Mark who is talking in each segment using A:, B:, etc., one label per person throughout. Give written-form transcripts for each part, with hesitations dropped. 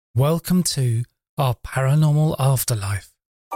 A: Welcome to our paranormal afterlife.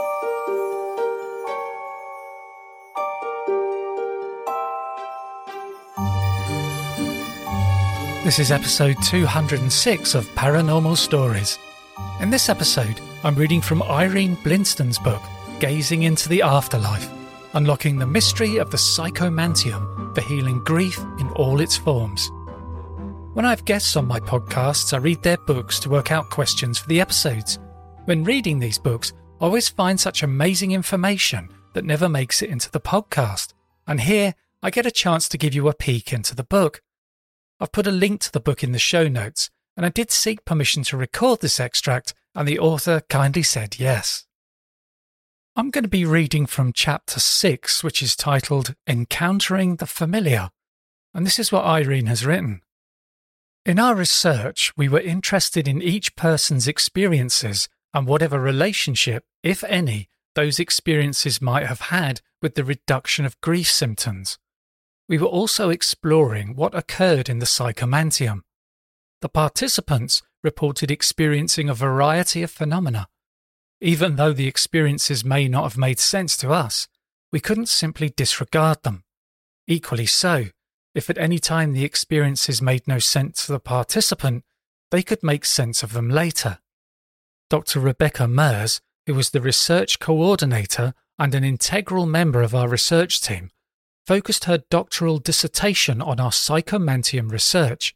A: This is episode 206 of Paranormal Stories. In this episode, I'm reading from Irene Blinsten's book, Gazing into the Afterlife, unlocking the mystery of the psychomantium for healing grief in all its forms. When I have guests on my podcasts, I read their books to work out questions for the episodes. When reading these books, I always find such amazing information that never makes it into the podcast. And here, I get a chance to give you a peek into the book. I've put a link to the book in the show notes, and I did seek permission to record this extract, and the author kindly said yes. I'm going to be reading from chapter 6, which is titled Encountering the Familiar, and this is what Irene has written. In our research, we were interested in each person's experiences and whatever relationship, if any, those experiences might have had with the reduction of grief symptoms. We were also exploring what occurred in the psychomantium. The participants reported experiencing a variety of phenomena. Even though the experiences may not have made sense to us, we couldn't simply disregard them. Equally so, if at any time the experiences made no sense to the participant, they could make sense of them later. Dr. Rebecca Mers, who was the research coordinator and an integral member of our research team, focused her doctoral dissertation on our psychomantium research.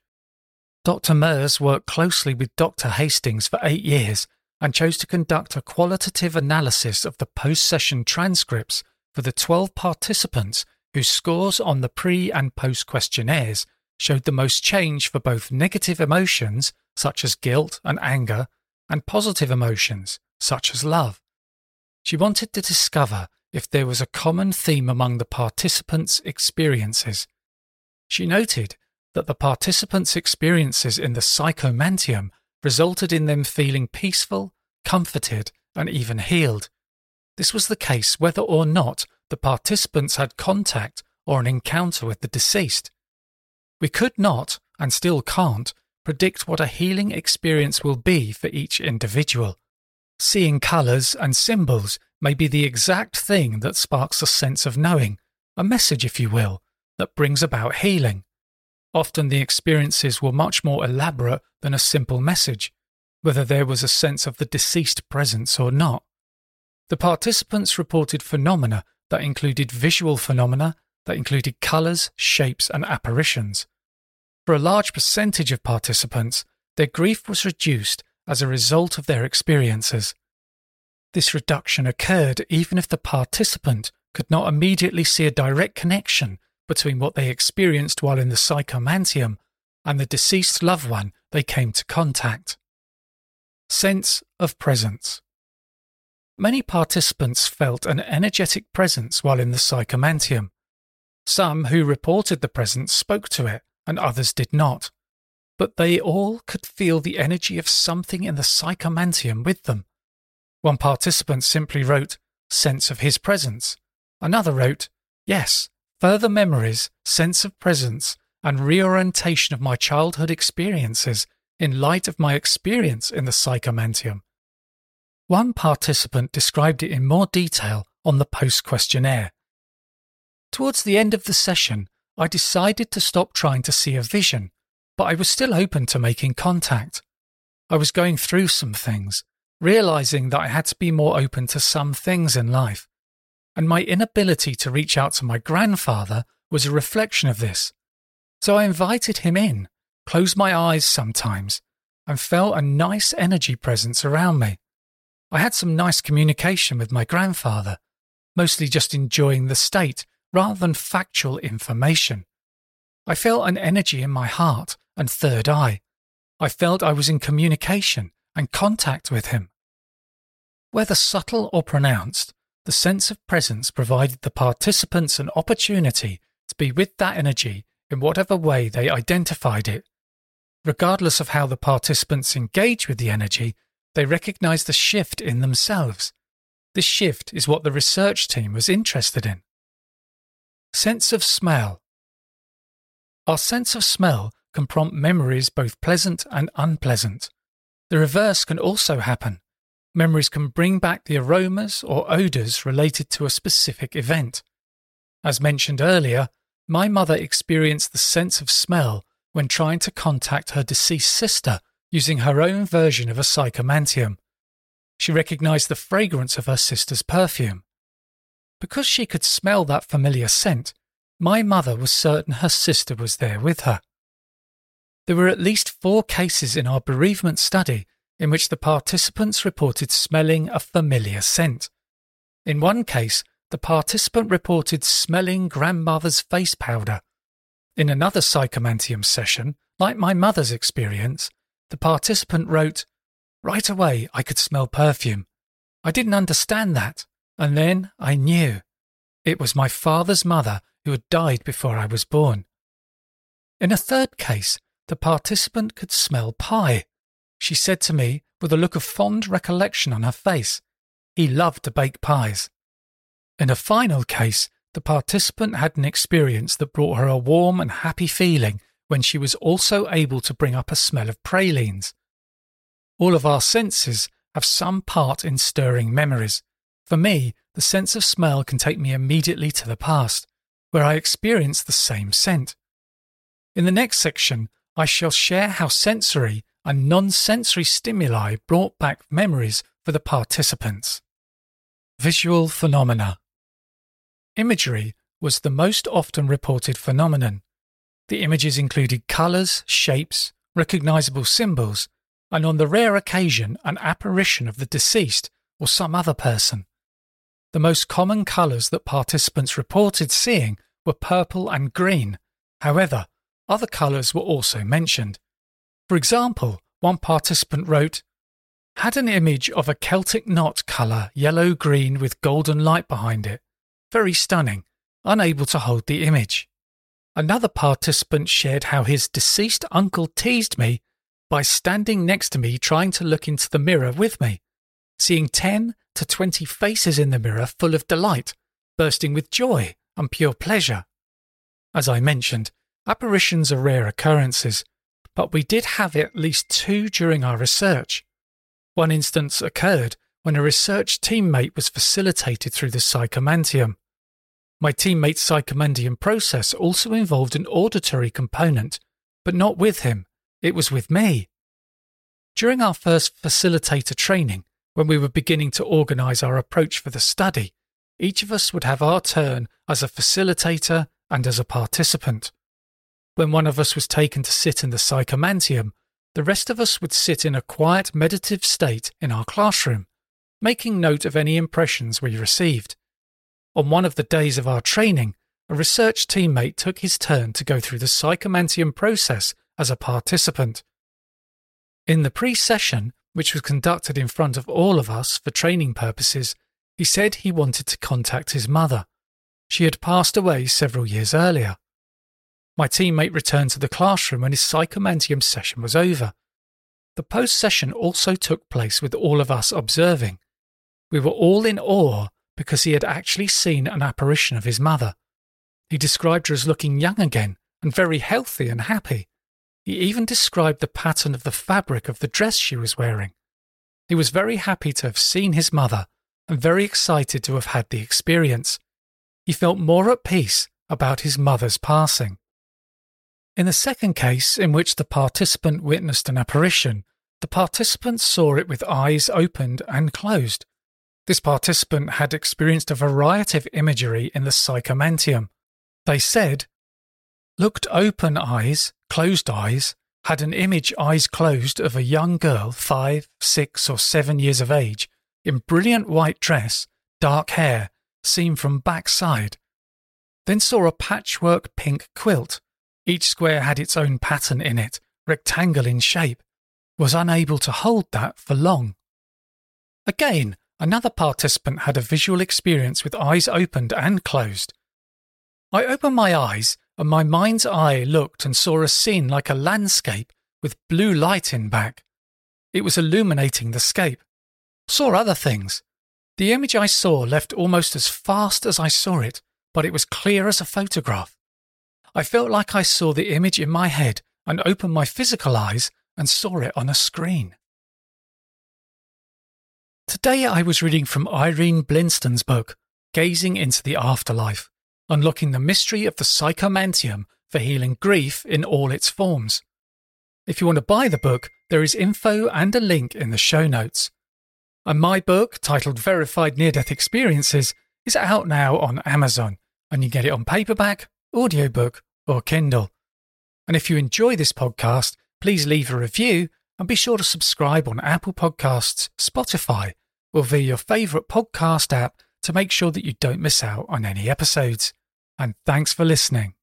A: Dr. Mers worked closely with Dr. Hastings for 8 years and chose to conduct a qualitative analysis of the post-session transcripts for the 12 participants whose scores on the pre- and post-questionnaires showed the most change for both negative emotions, such as guilt and anger, and positive emotions, such as love. She wanted to discover if there was a common theme among the participants' experiences. She noted that the participants' experiences in the psychomantium resulted in them feeling peaceful, comforted, and even healed. This was the case whether or not the participants had contact or an encounter with the deceased. We could not, and still can't, predict what a healing experience will be for each individual. Seeing colours and symbols may be the exact thing that sparks a sense of knowing, a message, if you will, that brings about healing. Often the experiences were much more elaborate than a simple message, whether there was a sense of the deceased presence or not. The participants reported phenomena that included visual phenomena, that included colours, shapes and apparitions. For a large percentage of participants, their grief was reduced as a result of their experiences. This reduction occurred even if the participant could not immediately see a direct connection between what they experienced while in the psychomantium and the deceased loved one they came to contact. Sense of presence. Many participants felt an energetic presence while in the psychomantium. Some who reported the presence spoke to it, and others did not. But they all could feel the energy of something in the psychomantium with them. One participant simply wrote, "sense of his presence." Another wrote, "yes, further memories, sense of presence, and reorientation of my childhood experiences in light of my experience in the psychomantium." One participant described it in more detail on the post-questionnaire. Towards the end of the session, I decided to stop trying to see a vision, but I was still open to making contact. I was going through some things, realizing that I had to be more open to some things in life, and my inability to reach out to my grandfather was a reflection of this. So I invited him in, closed my eyes sometimes, and felt a nice energy presence around me. I had some nice communication with my grandfather, mostly just enjoying the state rather than factual information. I felt an energy in my heart and third eye. I felt I was in communication and contact with him. Whether subtle or pronounced, the sense of presence provided the participants an opportunity to be with that energy in whatever way they identified it. Regardless of how the participants engage with the energy, they recognized a shift in themselves. This shift is what the research team was interested in. Sense of smell. Our sense of smell can prompt memories both pleasant and unpleasant. The reverse can also happen. Memories can bring back the aromas or odours related to a specific event. As mentioned earlier, my mother experienced the sense of smell when trying to contact her deceased sister using her own version of a psychomantium. She recognised the fragrance of her sister's perfume. Because she could smell that familiar scent, my mother was certain her sister was there with her. There were at least 4 cases in our bereavement study in which the participants reported smelling a familiar scent. In one case, the participant reported smelling grandmother's face powder. In another psychomantium session, like my mother's experience, the participant wrote, "Right away I could smell perfume. I didn't understand that, and then I knew. It was my father's mother who had died before I was born." In a third case, the participant could smell pie. She said to me, with a look of fond recollection on her face, he loved to bake pies. In a final case, the participant had an experience that brought her a warm and happy feeling when she was also able to bring up a smell of pralines. All of our senses have some part in stirring memories. For me, the sense of smell can take me immediately to the past, where I experienced the same scent. In the next section, I shall share how sensory and non-sensory stimuli brought back memories for the participants. Visual phenomena. Imagery was the most often reported phenomenon. The images included colours, shapes, recognisable symbols, and on the rare occasion an apparition of the deceased or some other person. The most common colours that participants reported seeing were purple and green. However, other colours were also mentioned. For example, one participant wrote, "Had an image of a Celtic knot colour, yellow-green with golden light behind it. Very stunning, unable to hold the image." Another participant shared how his deceased uncle teased me by standing next to me trying to look into the mirror with me, seeing 10 to 20 faces in the mirror full of delight, bursting with joy and pure pleasure. As I mentioned, apparitions are rare occurrences, but we did have at least 2 during our research. One instance occurred when a research teammate was facilitated through the psychomantium. My teammate's psychomantium process also involved an auditory component, but not with him, it was with me. During our first facilitator training, when we were beginning to organise our approach for the study, each of us would have our turn as a facilitator and as a participant. When one of us was taken to sit in the psychomantium, the rest of us would sit in a quiet meditative state in our classroom, making note of any impressions we received. On one of the days of our training, a research teammate took his turn to go through the psychomantium process as a participant. In the pre-session, which was conducted in front of all of us for training purposes, he said he wanted to contact his mother. She had passed away several years earlier. My teammate returned to the classroom when his psychomantium session was over. The post-session also took place with all of us observing. We were all in awe because he had actually seen an apparition of his mother. He described her as looking young again and very healthy and happy. He even described the pattern of the fabric of the dress she was wearing. He was very happy to have seen his mother and very excited to have had the experience. He felt more at peace about his mother's passing. In the second case, in which the participant witnessed an apparition, the participant saw it with eyes opened and closed. This participant had experienced a variety of imagery in the psychomantium. They said, looked open eyes, closed eyes, had an image eyes closed of a young girl 5, 6 or 7 years of age, in brilliant white dress, dark hair, seen from backside. Then saw a patchwork pink quilt. Each square had its own pattern in it, rectangle in shape. Was unable to hold that for long. Again, another participant had a visual experience with eyes opened and closed. I opened my eyes and my mind's eye looked and saw a scene like a landscape with blue light in back. It was illuminating the scape. Saw other things. The image I saw left almost as fast as I saw it, but it was clear as a photograph. I felt like I saw the image in my head and opened my physical eyes and saw it on a screen. Today I was reading from Irene Blinsten's book, Gazing into the Afterlife, Unlocking the Mystery of the Psychomantium for Healing Grief in All Its Forms. If you want to buy the book, there is info and a link in the show notes. And my book, titled Verified Near-Death Experiences, is out now on Amazon, and you get it on paperback, audiobook, or Kindle. And if you enjoy this podcast, please leave a review and be sure to subscribe on Apple Podcasts, Spotify, or via your favourite podcast app to make sure that you don't miss out on any episodes. And thanks for listening.